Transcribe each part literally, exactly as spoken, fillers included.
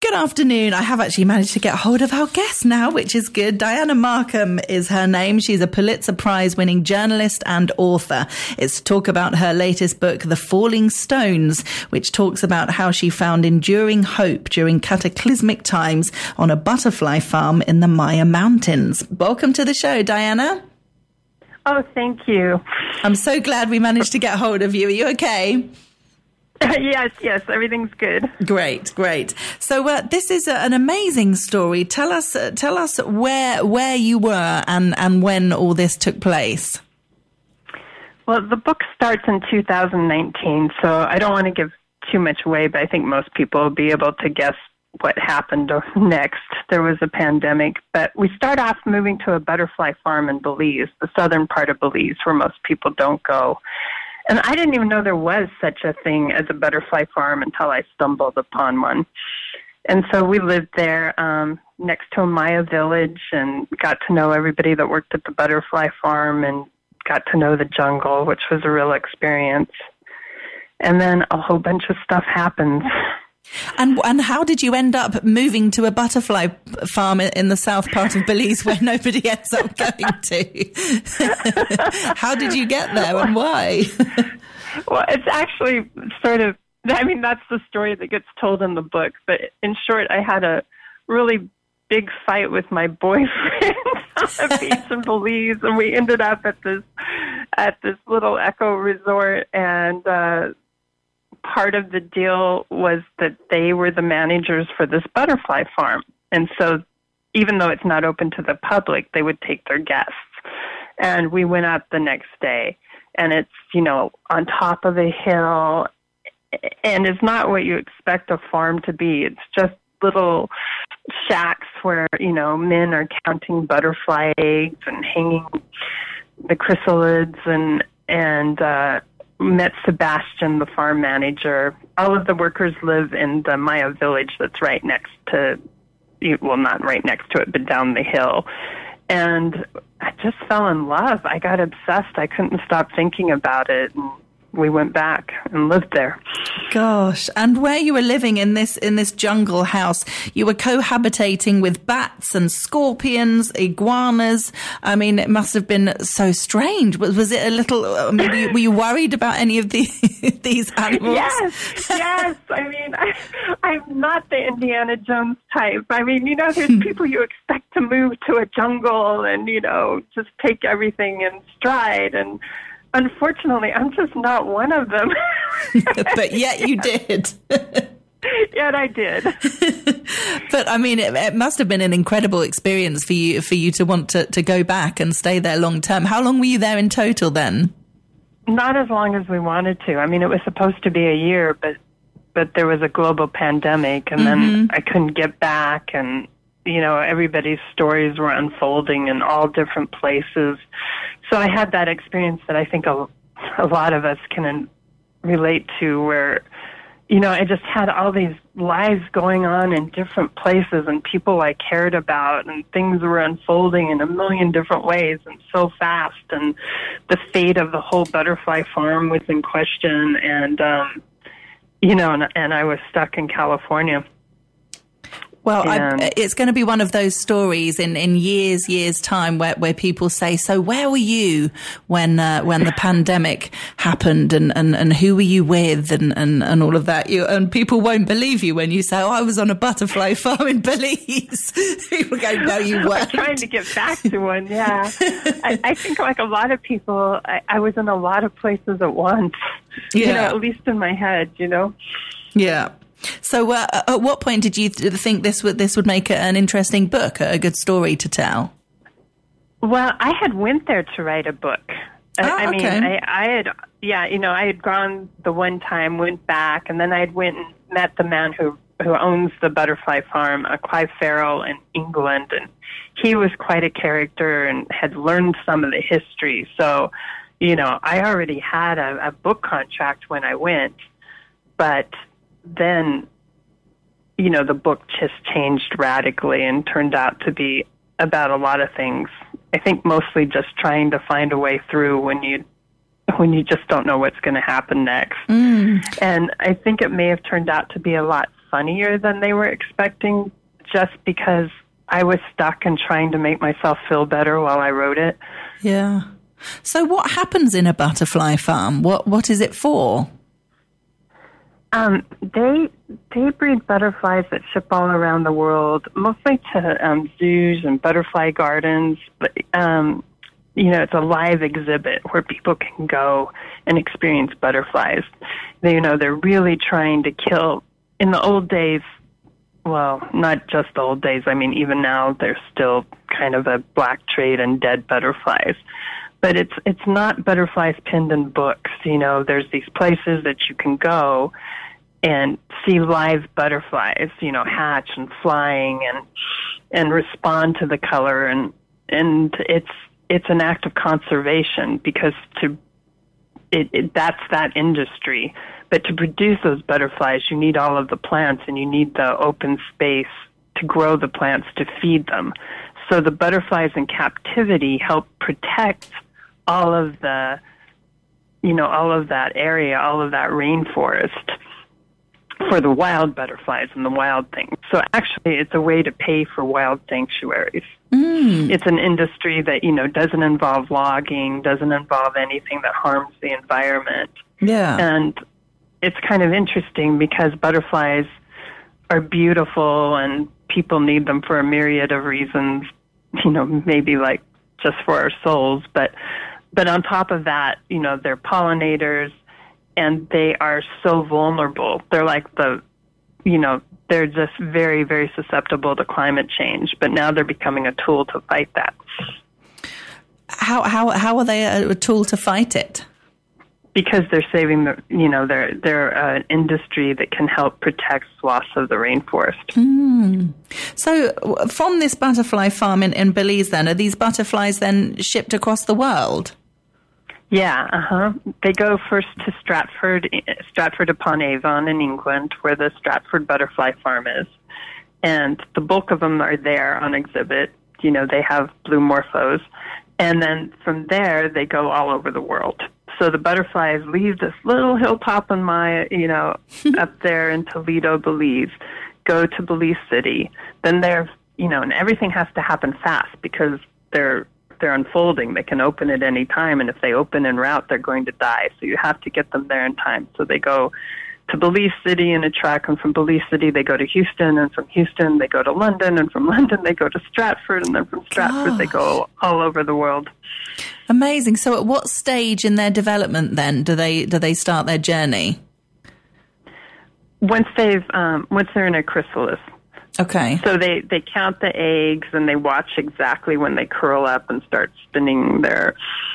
Good afternoon. I have actually managed to get hold of our guest now, which is good. Diana Markham is her name. She's a Pulitzer Prize winning journalist and author. It's to talk about her latest book, The Falling Stones, which talks about how she found enduring hope during cataclysmic times on a butterfly farm in the Maya Mountains. Welcome to the show, Diana. Oh, thank you. I'm so glad we managed to get hold of you. Are you okay? Yes, yes, everything's good. Great, great. So uh, this is a, an amazing story. Tell us, uh, tell us where where you were and, and when all this took place. Well, the book starts in two thousand nineteen, so I don't want to give too much away, but I think most people will be able to guess what happened next. There was a pandemic, but we start off moving to a butterfly farm in Belize, the southern part of Belize, where most people don't go. And I didn't even know there was such a thing as a butterfly farm until I stumbled upon one. And so we lived there um, next to a Maya village and got to know everybody that worked at the butterfly farm and got to know the jungle, which was a real experience. And then a whole bunch of stuff happens. And and how did you end up moving to a butterfly farm in the south part of Belize where nobody ends up going to? How did you get there and why? Well, it's actually sort of, I mean, that's the story that gets told in the book. But in short, I had a really big fight with my boyfriend on a beach in Belize, and we ended up at this at this little eco resort, and uh part of the deal was that they were the managers for this butterfly farm. And so even though it's not open to the public, they would take their guests. And we went up the next day. And it's, you know, on top of a hill. And it's not what you expect a farm to be. It's just little shacks where, you know, men are counting butterfly eggs and hanging the chrysalids and, and, uh, met Sebastian, the farm manager. All of the workers live in the Maya village that's right next to, well, not right next to it, but down the hill. And I just fell in love. I got obsessed. I couldn't stop thinking about it. And we went back and lived there. Gosh. And where you were living in this in this jungle house, you were cohabitating with bats and scorpions, iguanas. I mean, it must have been so strange. Was, was it a little, I mean, were you, were you worried about any of the, these animals? Yes, yes. I mean, I, I'm not the Indiana Jones type. I mean, you know, there's people you expect to move to a jungle and, you know, just take everything in stride. And unfortunately, I'm just not one of them. But yet you did. Yet I did. But I mean, it, it must have been an incredible experience for you for you to want to, to go back and stay there long term. How long were you there in total then? Not as long as we wanted to. I mean, it was supposed to be a year, but but there was a global pandemic, and mm-hmm. then I couldn't get back, and you know, everybody's stories were unfolding in all different places. So I had that experience that I think a, a lot of us can relate to, where, you know, I just had all these lives going on in different places and people I cared about, and things were unfolding in a million different ways and so fast. And the fate of the whole butterfly farm was in question. And, um, you know, and, and I was stuck in California. Well, I, it's going to be one of those stories in, in years, years' time where, where people say, so where were you when uh, when the pandemic happened, and, and, and who were you with, and, and, and all of that? You, and people won't believe you when you say, oh, I was on a butterfly farm in Belize. People go, no, you weren't. I'm trying to get back to one, yeah. I, I think like a lot of people, I, I was in a lot of places at once, yeah. You know, at least in my head, you know? Yeah. So uh, at what point did you th- think this would this would make an interesting book, a good story to tell? Well, I had went there to write a book. Oh, I, I mean, okay. I, I had, yeah, you know, I had gone the one time, went back, and then I had went and met the man who, who owns the butterfly farm, uh, Clive Farrell in England, and he was quite a character and had learned some of the history. So, you know, I already had a, a book contract when I went, but then, you know, the book just changed radically and turned out to be about a lot of things. I think mostly just trying to find a way through when you when you just don't know what's going to happen next. Mm. And I think it may have turned out to be a lot funnier than they were expecting, just because I was stuck in trying to make myself feel better while I wrote it. Yeah. So what happens in a butterfly farm? What What is it for? Um, they they breed butterflies that ship all around the world, mostly to um, zoos and butterfly gardens. But um, you know, it's a live exhibit where people can go and experience butterflies. They, you know, they're really trying to kill. In the old days, well, not just the old days. I mean, even now, there's still kind of a black trade in dead butterflies. But it's it's not butterflies pinned in books. You know, there's these places that you can go and see live butterflies, you know, hatch and flying and and respond to the color, and and it's it's an act of conservation, because to it, it that's that industry. But to produce those butterflies, you need all of the plants, and you need the open space to grow the plants to feed them. So the butterflies in captivity help protect all of the, you know, all of that area, all of that rainforest for the wild butterflies and the wild things. So actually, it's a way to pay for wild sanctuaries. Mm. It's an industry that, you know, doesn't involve logging, doesn't involve anything that harms the environment. Yeah. And it's kind of interesting because butterflies are beautiful and people need them for a myriad of reasons, you know, maybe like just for our souls. But but on top of that, you know, they're pollinators, and they are so vulnerable. They're like the, you know, they're just very, very susceptible to climate change. But now they're becoming a tool to fight that. How how how are they a tool to fight it? Because they're saving the, you know, they're they're an industry that can help protect swaths of the rainforest. Mm. So, from this butterfly farm in, in Belize, then are these butterflies then shipped across the world? Yeah, uh huh. They go first to Stratford, Stratford upon Avon in England, where the Stratford Butterfly Farm is, and the bulk of them are there on exhibit. You know, they have blue morphos, and then from there they go all over the world. So the butterflies leave this little hilltop in my, you know, up there in Toledo, Belize, go to Belize City. Then they're, you know, and everything has to happen fast because they're they're unfolding. They can open at any time, and if they open en route, they're going to die. So you have to get them there in time. So they go to Belize City in a truck, and from Belize City they go to Houston, and from Houston they go to London, and from London they go to Stratford, and then from Stratford Gosh. they go all over the world. Amazing. So at what stage in their development then do they do they start their journey? Once they've um, once they're in a chrysalis. Okay. So they, they count the eggs, and they watch exactly when they curl up and start spinning their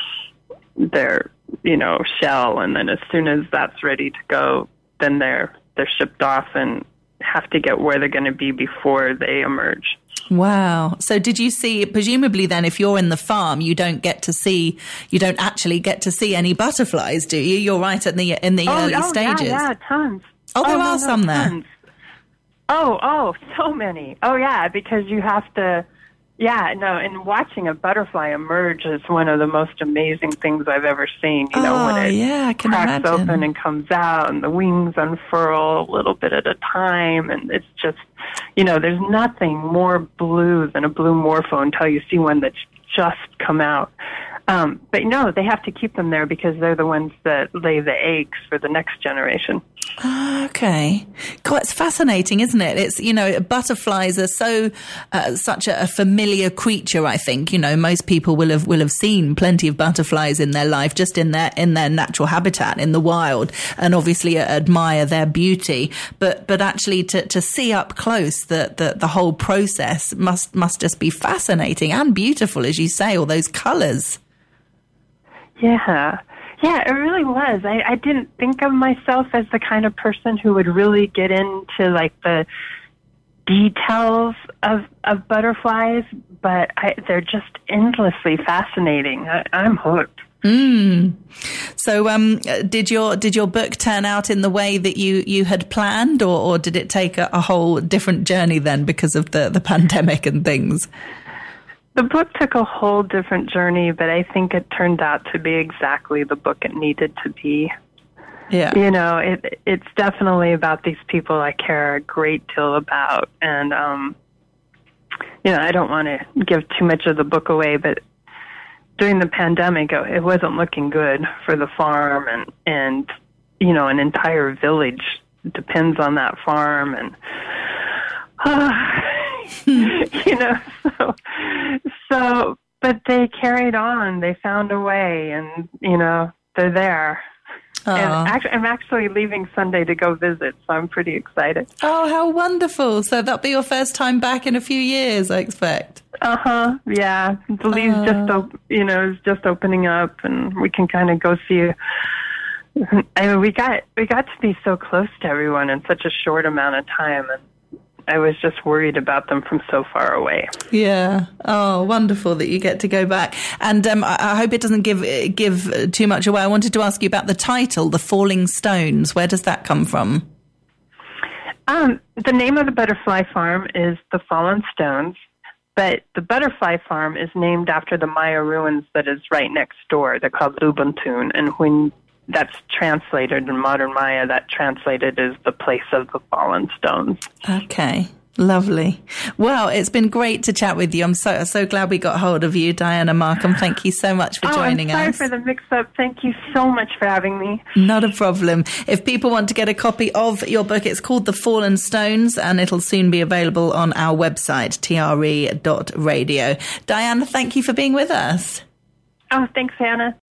their you know shell, and then as soon as that's ready to go, then they're they're shipped off and have to get where they're going to be before they emerge. Wow. So did you see, presumably then, if you're in the farm, you don't get to see, you don't actually get to see any butterflies, do you? You're right in the, in the oh, early oh, stages. Yeah, yeah, tons. Oh, there oh, are no, some no, there. Tons. Oh, oh, so many. Oh, yeah, because you have to, yeah, no, and watching a butterfly emerge is one of the most amazing things I've ever seen, you know, oh, when it yeah, I can cracks imagine. open and comes out, and the wings unfurl a little bit at a time, and it's just, you know, there's nothing more blue than a blue morpho until you see one that's just come out. Um, but no, they have to keep them there because they're the ones that lay the eggs for the next generation. Okay. God, it's fascinating, isn't it? It's, you know, butterflies are so, uh, such a, a familiar creature, I think. You know, most people will have, will have seen plenty of butterflies in their life, just in their, in their natural habitat, in the wild, and obviously admire their beauty. But, but actually to, to see up close the, the, the whole process must, must just be fascinating and beautiful, as you say, all those colors. Yeah. Yeah, it really was. I, I didn't think of myself as the kind of person who would really get into like the details of of butterflies, but I, they're just endlessly fascinating. I, I'm hooked. Mm. So, um, did your did your book turn out in the way that you, you had planned, or, or did it take a, a whole different journey then because of the, the pandemic and things? The book took a whole different journey, but I think it turned out to be exactly the book it needed to be. Yeah. You know, it it's definitely about these people I care a great deal about. And, um, you know, I don't want to give too much of the book away, but during the pandemic, it wasn't looking good for the farm, and, and you know, an entire village depends on that farm. And, uh, you know, so, so, but they carried on. They found a way, and, you know, they're there. Aww. And actually, I'm actually leaving Sunday to go visit, so I'm pretty excited. Oh, how wonderful. So that'll be your first time back in a few years, I expect. Uh-huh, yeah. The leaves Uh. just, op- you know, is just opening up, and we can kind of go see. I mean, we got, we got to be so close to everyone in such a short amount of time, and I was just worried about them from so far away. Yeah. Oh, wonderful that you get to go back. And um, I, I hope it doesn't give give too much away. I wanted to ask you about the title, The Falling Stones. Where does that come from? Um, the name of the butterfly farm is The Fallen Stones, but the butterfly farm is named after the Maya ruins that is right next door. They're called Lubentun, and when that's translated in modern Maya, that translated is the place of the fallen stones. Okay. Lovely. Well, it's been great to chat with you. I'm so so glad we got hold of you, Diana Markham. Thank you so much for oh, joining I'm sorry us. for the mix-up. Thank you so much for having me. Not a problem. If people want to get a copy of your book, it's called The Fallen Stones, and it'll soon be available on our website, T R E dot radio. Diana, thank you for being with us. Oh, thanks, Hannah.